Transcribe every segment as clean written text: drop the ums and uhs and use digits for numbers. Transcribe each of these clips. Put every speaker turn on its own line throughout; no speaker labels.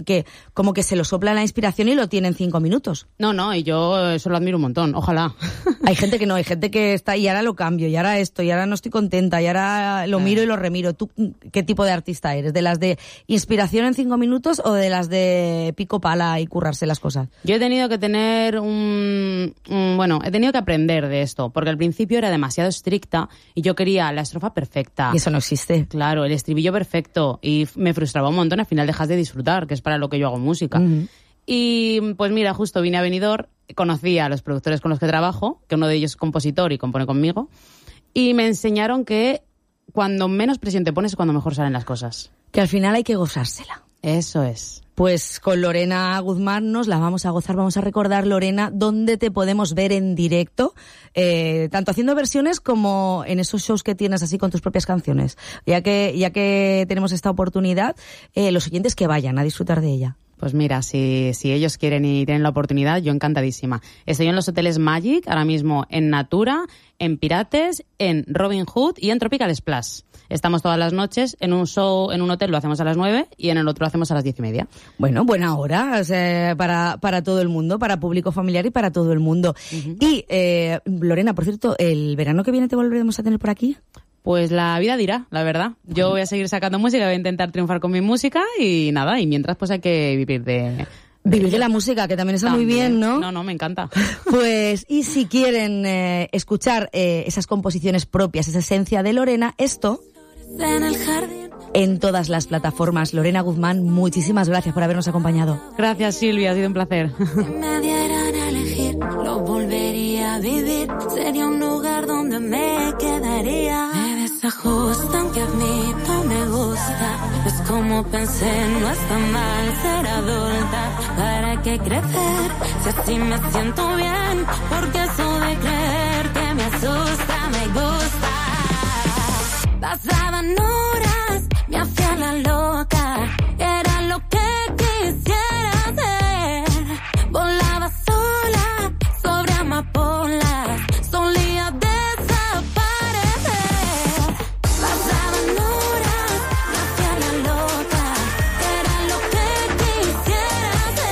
que como que se lo sopla la inspiración y lo tiene en 5 minutos.
No, y yo eso lo admiro un montón, ojalá.
Hay gente que no, hay gente que está y ahora lo cambio, y ahora esto, y ahora no estoy contenta, y ahora lo miro y lo remiro. ¿Tú qué tipo de artista eres? ¿De las de inspiración en 5 minutos o de las de pico pala y currarse las cosas?
Yo he tenido que tener he tenido que aprender de esto, porque al principio era demasiado estricta y yo quería la estrofa perfecta.
Y eso no existe.
Claro, el estribillo perfecto, y me frustraba un montón, al final dejas de disfrutar, que es para lo que yo hago música. Uh-huh. Y pues mira, justo vine a Benidorm, conocí a los productores con los que trabajo, que uno de ellos es compositor y compone conmigo, y me enseñaron que cuando menos presión te pones es cuando mejor salen las cosas.
Que al final hay que gozársela.
Eso es.
Pues con Lorena Guzmán nos la vamos a gozar, vamos a recordar, Lorena, dónde te podemos ver en directo, tanto haciendo versiones como en esos shows que tienes así con tus propias canciones. Ya que tenemos esta oportunidad, los oyentes que vayan a disfrutar de ella.
Pues mira, si ellos quieren y tienen la oportunidad, yo encantadísima. Estoy en los hoteles Magic, ahora mismo en Natura, en Pirates, en Robin Hood y en Tropical Splash. Estamos todas las noches en un show, en un hotel lo hacemos a las 9 y en el otro lo hacemos a las 10:30.
Bueno, buena hora, o sea, para todo el mundo, para público familiar y para todo el mundo. Uh-huh. Y, Lorena, por cierto, ¿el verano que viene te volveremos a tener por aquí?
Pues la vida dirá, la verdad. Yo voy a seguir sacando música, voy a intentar triunfar con mi música y nada, y mientras pues hay que vivir de
la música, que también está muy bien, ¿no?
No, me encanta.
Pues, y si quieren escuchar esas composiciones propias, esa esencia de Lorena, esto en todas las plataformas. Lorena Guzmán, muchísimas gracias por habernos acompañado.
Gracias, Silvia, ha sido un placer.
Si me dieran a elegir, lo volvería a vivir. Sería un lugar donde me quedaría. Me desajusta, aunque a mí no me gusta. Es como pensé, no está mal ser adulta. ¿Para qué crecer? Si así me siento bien. Porque eso de creer que me asusta, me gusta. Pasaban horas, me hacía la loca. Era lo que quisiera hacer. Volaba sola sobre amapolas. Solía desaparecer. Pasaban horas, me hacía la loca. Era lo que quisiera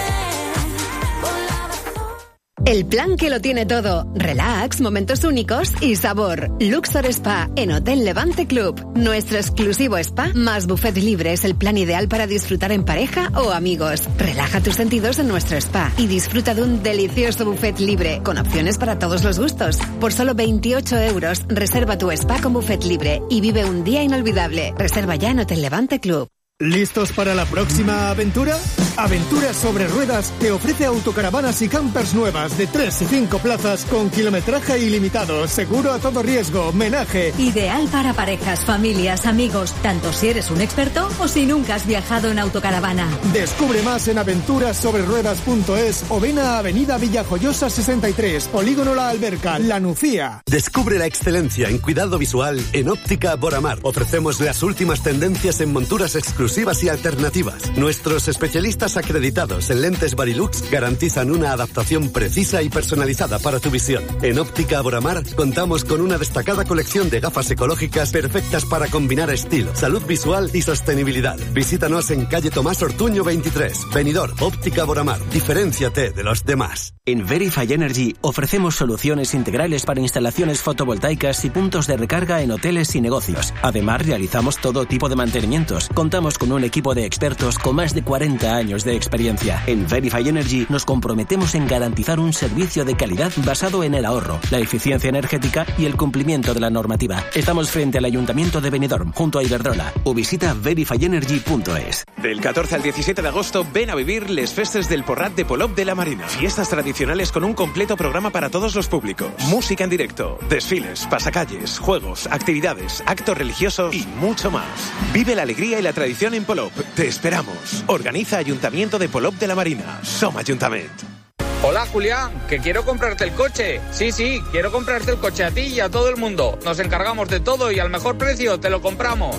hacer. Volaba sola.
El plan que lo tiene todo. Relax, momentos únicos y sabor. Luxor Spa en Hotel Levante Club. Nuestro exclusivo spa más buffet libre es el plan ideal para disfrutar en pareja o amigos. Relaja tus sentidos en nuestro spa y disfruta de un delicioso buffet libre con opciones para todos los gustos. Por solo 28 euros, reserva tu spa con buffet libre y vive un día inolvidable. Reserva ya en Hotel Levante Club.
¿Listos para la próxima aventura? Aventuras sobre Ruedas te ofrece autocaravanas y campers nuevas de 3 y 5 plazas con kilometraje ilimitado, seguro a todo riesgo, menaje.
Ideal para parejas, familias, amigos, tanto si eres un experto o si nunca has viajado en autocaravana.
Descubre más en aventurasobreruedas.es o ven a Avenida Villajoyosa 63, Polígono La Alberca, La Nucía.
Descubre la excelencia en cuidado visual en Óptica Boramar. Ofrecemos las últimas tendencias en monturas exclusivas y alternativas. Nuestros especialistas acreditados en lentes Varilux garantizan una adaptación precisa y personalizada para tu visión. En Óptica Boramar contamos con una destacada colección de gafas ecológicas perfectas para combinar estilo, salud visual y sostenibilidad. Visítanos en calle Tomás Ortuño 23, Benidorm. Óptica Boramar. Diferénciate de los demás.
En Verify Energy ofrecemos soluciones integrales para instalaciones fotovoltaicas y puntos de recarga en hoteles y negocios. Además, realizamos todo tipo de mantenimientos. Contamos con un equipo de expertos con más de 40 años de experiencia. En Verify Energy nos comprometemos en garantizar un servicio de calidad basado en el ahorro, la eficiencia energética y el cumplimiento de la normativa. Estamos frente al Ayuntamiento de Benidorm, junto a Iberdrola, o visita verifyenergy.es.
Del 14 al 17 de agosto, ven a vivir les festes del Porrat de Polop de la Marina. Fiestas tradicionales con un completo programa para todos los públicos. Música en directo, desfiles, pasacalles, juegos, actividades, actos religiosos y mucho más. Vive la alegría y la tradición en Polop. Te esperamos. Organiza Ayuntamiento de Polop de la Marina. Som Ayuntament.
Hola Julián, que quiero comprarte el coche. Sí, quiero comprarte el coche a ti y a todo el mundo. Nos encargamos de todo y al mejor precio te lo compramos.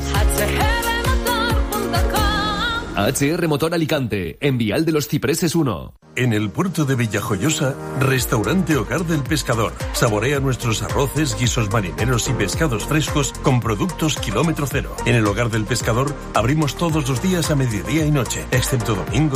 HR Motor Alicante, en Vial de los Cipreses 1.
En el puerto de Villajoyosa, Restaurante Hogar del Pescador. Saborea nuestros arroces, guisos marineros y pescados frescos con productos kilómetro cero. En el Hogar del Pescador abrimos todos los días a mediodía y noche, excepto domingos.